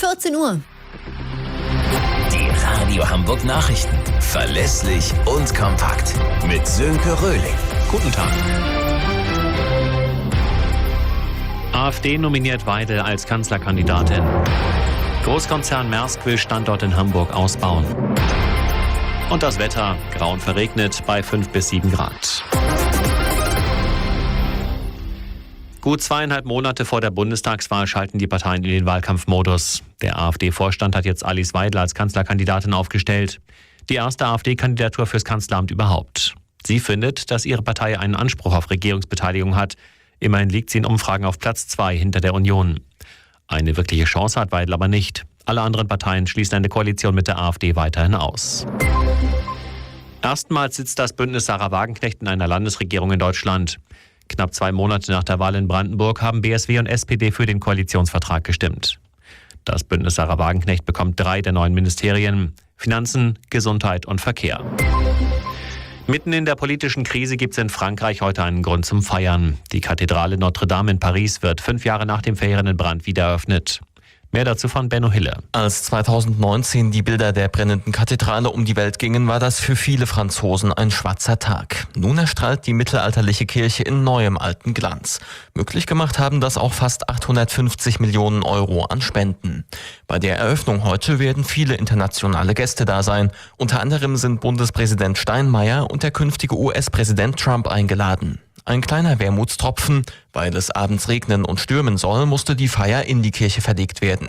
14 Uhr. Die Radio Hamburg Nachrichten. Verlässlich und kompakt. Mit Sönke Röhling. Guten Tag. AfD nominiert Weidel als Kanzlerkandidatin. Großkonzern Maersk will Standort in Hamburg ausbauen. Und das Wetter, grau und verregnet bei 5 bis 7 Grad. Gut 2,5 Monate vor der Bundestagswahl schalten die Parteien in den Wahlkampfmodus. Der AfD-Vorstand hat jetzt Alice Weidel als Kanzlerkandidatin aufgestellt. Die erste AfD-Kandidatur fürs Kanzleramt überhaupt. Sie findet, dass ihre Partei einen Anspruch auf Regierungsbeteiligung hat. Immerhin liegt sie in Umfragen auf Platz 2 hinter der Union. Eine wirkliche Chance hat Weidel aber nicht. Alle anderen Parteien schließen eine Koalition mit der AfD weiterhin aus. Erstmals sitzt das Bündnis Sarah Wagenknecht in einer Landesregierung in Deutschland. Knapp 2 Monate nach der Wahl in Brandenburg haben BSW und SPD für den Koalitionsvertrag gestimmt. Das Bündnis Sarah Wagenknecht bekommt 3 der 9 Ministerien: Finanzen, Gesundheit und Verkehr. Mitten in der politischen Krise gibt es in Frankreich heute einen Grund zum Feiern. Die Kathedrale Notre Dame in Paris wird 5 Jahre nach dem verheerenden Brand wieder eröffnet. Mehr dazu von Benno Hille. Als 2019 die Bilder der brennenden Kathedrale um die Welt gingen, war das für viele Franzosen ein schwarzer Tag. Nun erstrahlt die mittelalterliche Kirche in neuem alten Glanz. Möglich gemacht haben das auch fast 850 Millionen Euro an Spenden. Bei der Eröffnung heute werden viele internationale Gäste da sein. Unter anderem sind Bundespräsident Steinmeier und der künftige US-Präsident Trump eingeladen. Ein kleiner Wermutstropfen: weil es abends regnen und stürmen soll, musste die Feier in die Kirche verlegt werden.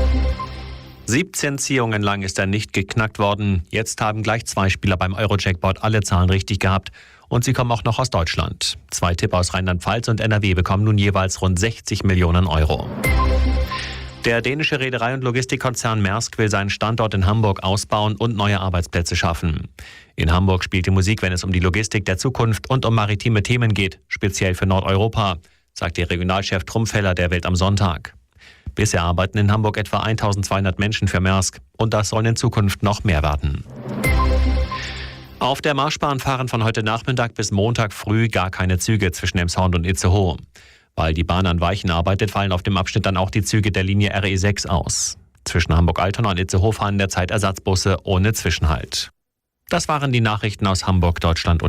17 Ziehungen lang ist er nicht geknackt worden. Jetzt haben gleich 2 Spieler beim Euro-Jackpot alle Zahlen richtig gehabt. Und sie kommen auch noch aus Deutschland. 2 Tipper aus Rheinland-Pfalz und NRW bekommen nun jeweils rund 60 Millionen Euro. Der dänische Reederei- und Logistikkonzern Maersk will seinen Standort in Hamburg ausbauen und neue Arbeitsplätze schaffen. In Hamburg spielt die Musik, wenn es um die Logistik der Zukunft und um maritime Themen geht, speziell für Nordeuropa, sagt der Regionalchef Trumpfeller der Welt am Sonntag. Bisher arbeiten in Hamburg etwa 1200 Menschen für Maersk und das sollen in Zukunft noch mehr werden. Auf der Marschbahn fahren von heute Nachmittag bis Montag früh gar keine Züge zwischen Emshorn und Itzehoe. Weil die Bahn an Weichen arbeitet, fallen auf dem Abschnitt dann auch die Züge der Linie RE6 aus. Zwischen Hamburg-Altona und Itzehoe fahren derzeit Ersatzbusse ohne Zwischenhalt. Das waren die Nachrichten aus Hamburg, Deutschland und